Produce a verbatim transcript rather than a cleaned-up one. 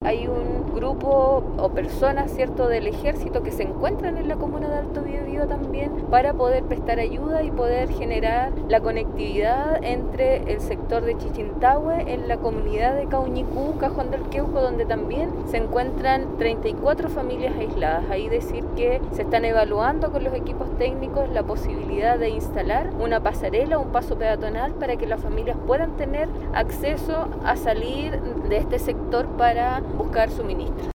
hay un grupo o personas, ¿cierto?, del ejército que se encuentran en la comuna de Alto Biobío también para poder prestar ayuda y poder generar la conectividad entre el sector de Chichintahue en la comunidad de Cauñicú, Cajón del Queuco, donde también se encuentran treinta y cuatro familias aisladas. Ahí decir que se están evaluando con los equipos técnicos la posibilidad de instalar una pasarela, un paso peatonal para que las familias puedan tener acceso a salir de este sector para buscar suministros.